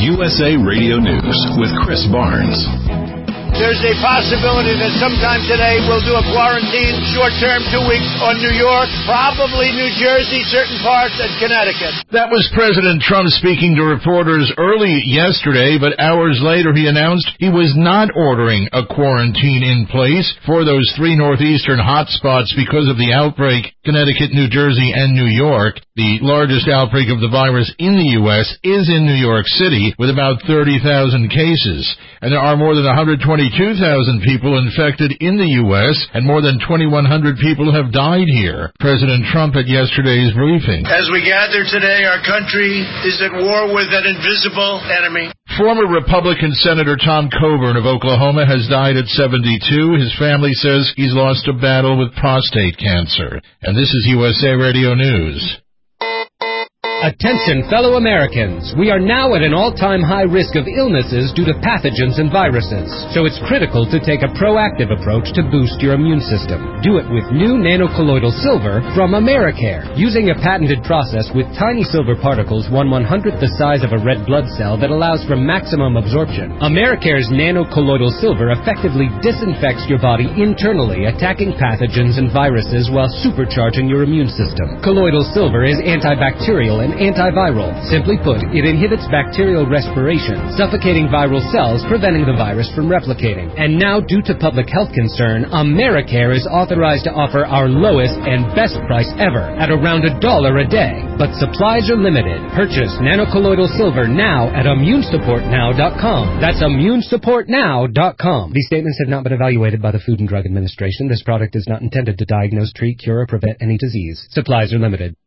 USA Radio News with Chris Barnes. There's a possibility that sometime today we'll do a quarantine, short-term, 2 weeks on New York, probably New Jersey, certain parts, and Connecticut. That was President Trump speaking to reporters early yesterday, but hours later he announced he was not ordering a quarantine in place for those three northeastern hotspots because of the outbreak, Connecticut, New Jersey, and New York. The largest outbreak of the virus in the U.S. is in New York City, with about 30,000 cases. And there are more than 122,000 people infected in the U.S., and more than 2,100 people have died here. President Trump at yesterday's briefing. As we gather today, our country is at war with an invisible enemy. Former Republican Senator Tom Coburn of Oklahoma has died at 72. His family says he's lost a battle with prostate cancer. And this is USA Radio News. Attention, fellow Americans. We are now at an all-time high risk of illnesses due to pathogens and viruses. So it's critical to take a proactive approach to boost your immune system. Do it with new nanocolloidal silver from Americare. Using a patented process with tiny silver particles 1/100th the size of a red blood cell that allows for maximum absorption, Americare's nanocolloidal silver effectively disinfects your body internally, attacking pathogens and viruses while supercharging your immune system. Colloidal silver is antibacterial and antiviral. Simply put, it inhibits bacterial respiration, suffocating viral cells, preventing the virus from replicating. And now, due to public health concern, Americare is authorized to offer our lowest and best price ever at around $1 a day. But supplies are limited. Purchase nanocolloidal silver now at immunesupportnow.com. That's immunesupportnow.com. These statements have not been evaluated by the Food and Drug Administration. This product is not intended to diagnose, treat, cure, or prevent any disease. Supplies are limited.